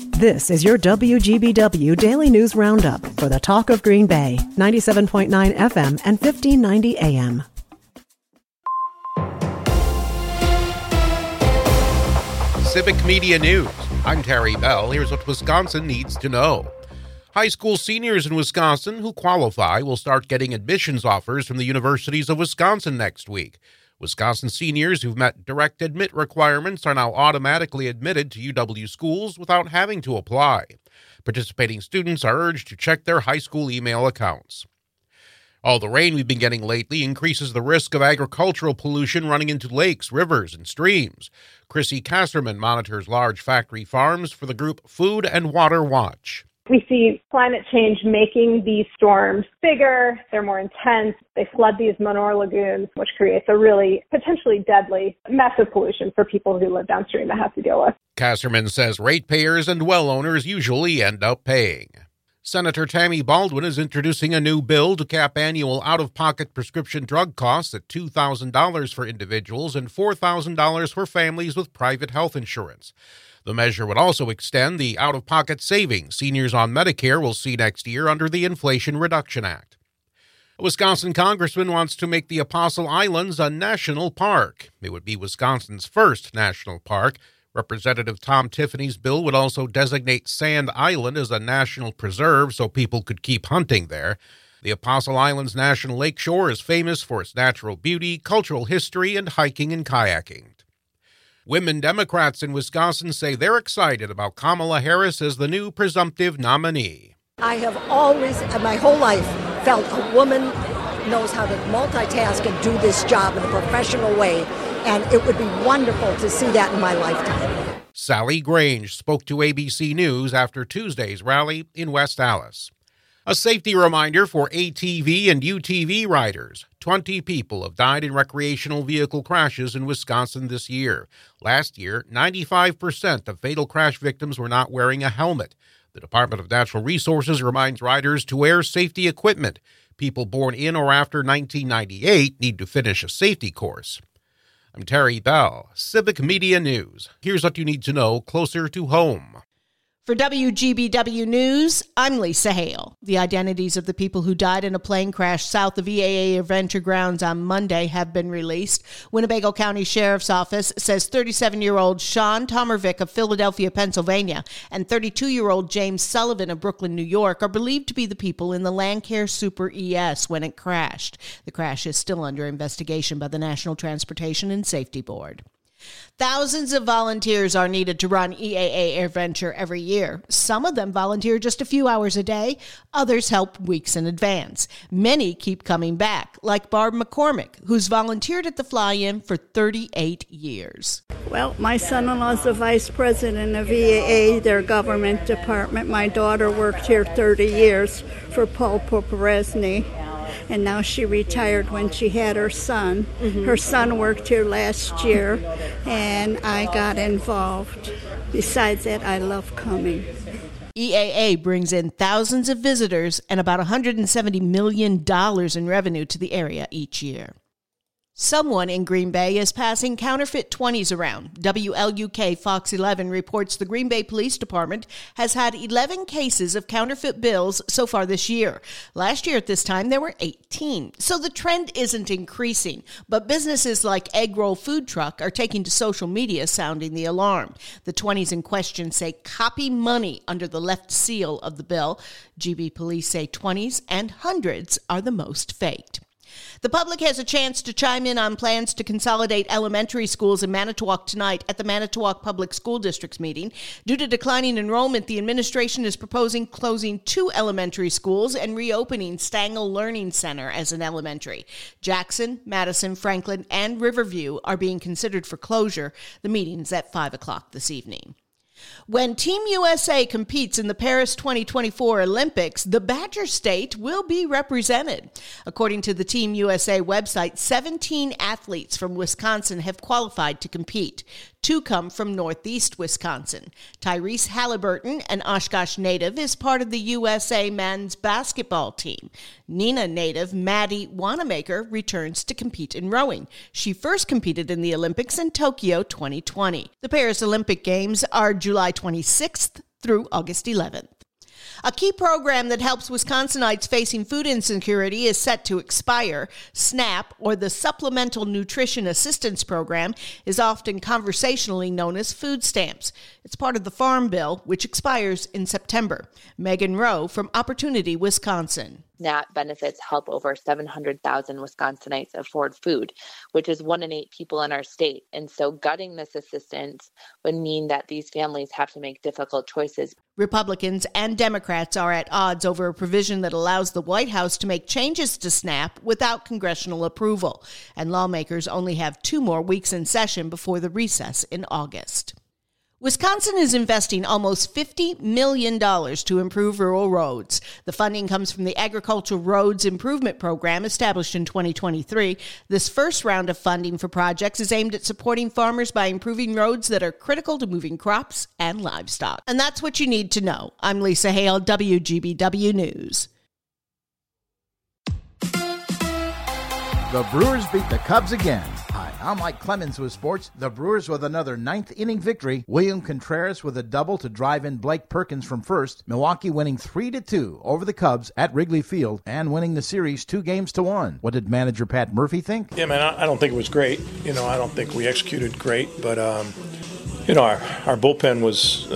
This is your WGBW Daily News Roundup for the Talk of Green Bay, 97.9 FM and 1590 AM. Civic Media News. I'm Terry Bell. Here's what Wisconsin needs to know. High school seniors in Wisconsin who qualify will start getting admissions offers from the universities of Wisconsin next week. Wisconsin seniors who've met direct admit requirements are now automatically admitted to UW schools without having to apply. Participating students are urged to check their high school email accounts. All the rain we've been getting lately increases the risk of agricultural pollution running into lakes, rivers, and streams. Chrissy Kasserman monitors large factory farms for the group Food and Water Watch. We see climate change making these storms bigger, they're more intense, they flood these manure lagoons, which creates a really potentially deadly mess of pollution for people who live downstream that have to deal with. Kasserman says ratepayers and well owners usually end up paying. Senator Tammy Baldwin is introducing a new bill to cap annual out-of-pocket prescription drug costs at $2,000 for individuals and $4,000 for families with private health insurance. The measure would also extend the out-of-pocket savings seniors on Medicare will see next year under the Inflation Reduction Act. A Wisconsin congressman wants to make the Apostle Islands a national park. It would be Wisconsin's first national park. Representative Tom Tiffany's bill would also designate Sand Island as a national preserve so people could keep hunting there. The Apostle Islands National Lakeshore is famous for its natural beauty, cultural history, and hiking and kayaking. Women Democrats in Wisconsin say they're excited about Kamala Harris as the new presumptive nominee. I have always, my whole life, felt a woman knows how to multitask and do this job in a professional way, and it would be wonderful to see that in my lifetime. Sally Grange spoke to ABC News after Tuesday's rally in West Allis. A safety reminder for ATV and UTV riders. 20 people have died in recreational vehicle crashes in Wisconsin this year. Last year, 95% of fatal crash victims were not wearing a helmet. The Department of Natural Resources reminds riders to wear safety equipment. People born in or after 1998 need to finish a safety course. I'm Terry Bell, Civic Media News. Here's what you need to know closer to home. For WGBW News, I'm Lisa Hale. The identities of the people who died in a plane crash south of EAA Adventure Grounds on Monday have been released. Winnebago County Sheriff's Office says 37-year-old Sean Tomervik of Philadelphia, Pennsylvania, and 32-year-old James Sullivan of Brooklyn, New York, are believed to be the people in the Landcare Super ES when it crashed. The crash is still under investigation by the National Transportation and Safety Board. Thousands of volunteers are needed to run EAA AirVenture every year. Some of them volunteer just a few hours a day. Others help weeks in advance. Many keep coming back, like Barb McCormick, who's volunteered at the fly-in for 38 years. Well, my son-in-law is the vice president of EAA, their government department. My daughter worked here 30 years for Paul Poporesny. And now she retired when she had her son. Her son worked here last year, and I got involved. Besides that, I love coming. EAA brings in thousands of visitors and about $170 million in revenue to the area each year. Someone in Green Bay is passing counterfeit 20s around. WLUK Fox 11 reports the Green Bay Police Department has had 11 cases of counterfeit bills so far this year. Last year at this time, there were 18. So the trend isn't increasing, but businesses like Egg Roll Food Truck are taking to social media sounding the alarm. The 20s in question say copy money under the left seal of the bill. GB police say 20s and hundreds are the most faked. The public has a chance to chime in on plans to consolidate elementary schools in Manitowoc tonight at the Manitowoc Public School District's meeting. Due to declining enrollment, the administration is proposing closing 2 elementary schools and reopening Stangl Learning Center as an elementary. Jackson, Madison, Franklin, and Riverview are being considered for closure. The meeting's at 5 o'clock this evening. When Team USA competes in the Paris 2024 Olympics, the Badger State will be represented. According to the Team USA website, 17 athletes from Wisconsin have qualified to compete. 2 come from Northeast Wisconsin. Tyrese Halliburton, an Oshkosh native, is part of the USA men's basketball team. Neenah native Maddie Wanamaker returns to compete in rowing. She first competed in the Olympics in Tokyo 2020. The Paris Olympic Games are July 26th through August 11th. A key program that helps Wisconsinites facing food insecurity is set to expire. SNAP, or the Supplemental Nutrition Assistance Program, is often conversationally known as food stamps. It's part of the Farm Bill, which expires in September. Megan Rowe from Opportunity, Wisconsin. SNAP benefits help over 700,000 Wisconsinites afford food, which is 1 in 8 people in our state. And so gutting this assistance would mean that these families have to make difficult choices. Republicans and Democrats are at odds over a provision that allows the White House to make changes to SNAP without congressional approval. And lawmakers only have 2 more weeks in session before the recess in August. Wisconsin is investing almost $50 million to improve rural roads. The funding comes from the Agricultural Roads Improvement Program established in 2023. This first round of funding for projects is aimed at supporting farmers by improving roads that are critical to moving crops and livestock. And that's what you need to know. I'm Lisa Hale, WGBW News. The Brewers beat the Cubs again. Hi, I'm Mike Clemens with sports. The Brewers with another 9th-inning victory. William Contreras with a double to drive in Blake Perkins from first. Milwaukee winning 3-2 over the Cubs at Wrigley Field and winning the series 2-1. What did manager Pat Murphy think? Yeah, man, I don't think it was great. I don't think we executed great, but our bullpen was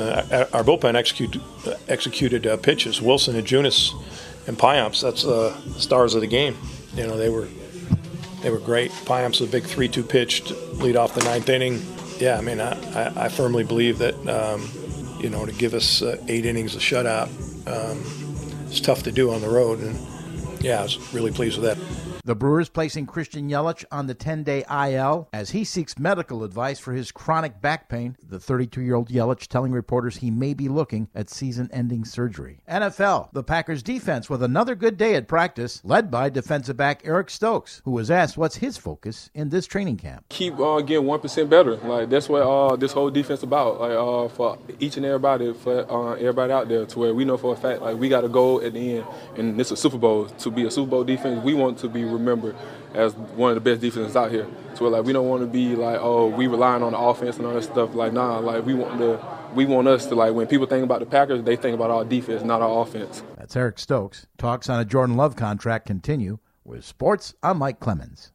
executed pitches. Wilson and Junis and Payamps. That's the stars of the game. They were great. Payamps was a big 3-2 pitch to lead off the 9th inning. Yeah, I mean, I firmly believe that, to give us 8 innings of shutout, it's tough to do on the road. And, yeah, I was really pleased with that. The Brewers placing Christian Yelich on the 10-day IL as he seeks medical advice for his chronic back pain. The 32-year-old Yelich telling reporters he may be looking at season-ending surgery. NFL, the Packers defense with another good day at practice, led by defensive back Eric Stokes, who was asked what's his focus in this training camp. Keep getting 1% better. That's what this whole defense about. For each and everybody, for everybody out there, to where we know for a fact we got a goal at the end, and it's a Super Bowl. To be a Super Bowl defense, we want to be remembered as one of the best defenses out here. So we don't want to be we relying on the offense and all that stuff. We want us to when people think about the Packers, they think about our defense, not our offense. That's Eric Stokes. Talks on a Jordan Love contract continue. With sports, I'm Mike Clemens.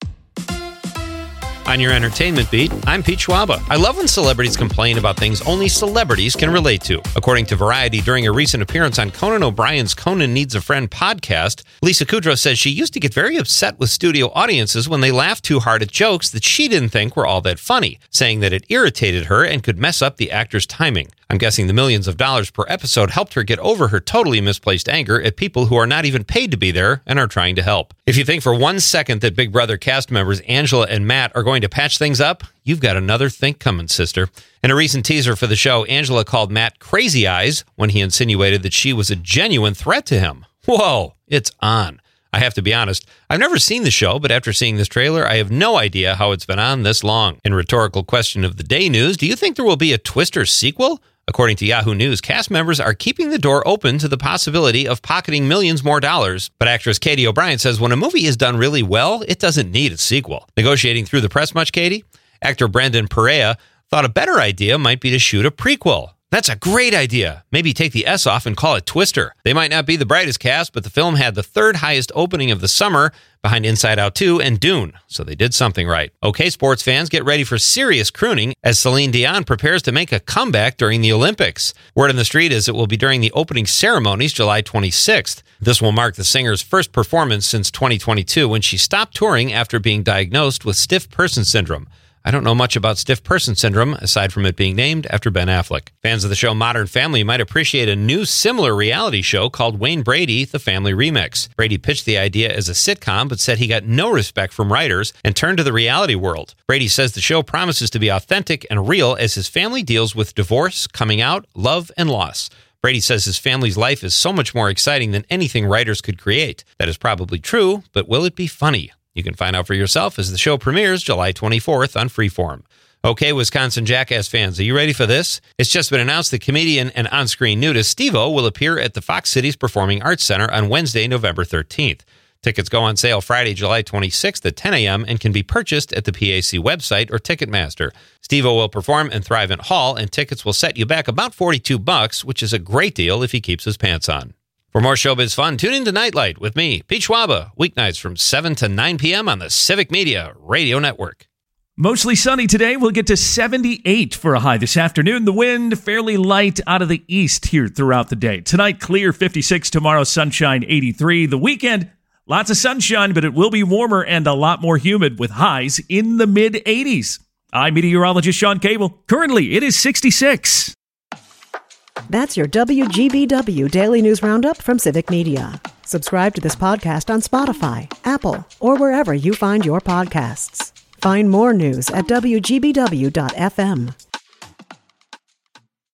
On your entertainment beat, I'm Pete Schwaba. I love when celebrities complain about things only celebrities can relate to. According to Variety, during a recent appearance on Conan O'Brien's Conan Needs a Friend podcast, Lisa Kudrow says she used to get very upset with studio audiences when they laughed too hard at jokes that she didn't think were all that funny, saying that it irritated her and could mess up the actor's timing. I'm guessing the millions of dollars per episode helped her get over her totally misplaced anger at people who are not even paid to be there and are trying to help. If you think for 1 second that Big Brother cast members Angela and Matt are going to patch things up, you've got another think coming, sister. In a recent teaser for the show, Angela called Matt Crazy Eyes when he insinuated that she was a genuine threat to him. Whoa, it's on. I have to be honest, I've never seen the show, but after seeing this trailer, I have no idea how it's been on this long. In rhetorical question of the day news, do you think there will be a Twister sequel? According to Yahoo News, cast members are keeping the door open to the possibility of pocketing millions more dollars. But actress Katie O'Brien says when a movie is done really well, it doesn't need a sequel. Negotiating through the press much, Katie? Actor Brendan Perea thought a better idea might be to shoot a prequel. That's a great idea. Maybe take the S off and call it Twister. They might not be the brightest cast, but the film had the 3rd highest opening of the summer behind Inside Out 2 and Dune, so they did something right. Okay, sports fans, get ready for serious crooning as Celine Dion prepares to make a comeback during the Olympics. Word on the street is it will be during the opening ceremonies July 26th. This will mark the singer's first performance since 2022 when she stopped touring after being diagnosed with stiff person syndrome. I don't know much about stiff person syndrome, aside from it being named after Ben Affleck. Fans of the show Modern Family might appreciate a new similar reality show called Wayne Brady, The Family Remix. Brady pitched the idea as a sitcom, but said he got no respect from writers and turned to the reality world. Brady says the show promises to be authentic and real as his family deals with divorce, coming out, love, and loss. Brady says his family's life is so much more exciting than anything writers could create. That is probably true, but will it be funny? You can find out for yourself as the show premieres July 24th on Freeform. Okay, Wisconsin Jackass fans, are you ready for this? It's just been announced that comedian and on-screen nudist Steve-O will appear at the Fox Cities Performing Arts Center on Wednesday, November 13th. Tickets go on sale Friday, July 26th at 10 a.m. and can be purchased at the PAC website or Ticketmaster. Steve-O will perform in Thrivent Hall, and tickets will set you back about $42, which is a great deal if he keeps his pants on. For more showbiz fun, tune in to Nightlight with me, Pete Schwaba, weeknights from 7 to 9 p.m. on the Civic Media Radio Network. Mostly sunny today. We'll get to 78 for a high this afternoon. The wind fairly light out of the east here throughout the day. Tonight, clear 56. Tomorrow, sunshine 83. The weekend, lots of sunshine, but it will be warmer and a lot more humid with highs in the mid-80s. I'm meteorologist Sean Cable. Currently, it is 66. That's your WGBW Daily News Roundup from Civic Media. Subscribe to this podcast on Spotify, Apple, or wherever you find your podcasts. Find more news at WGBW.FM.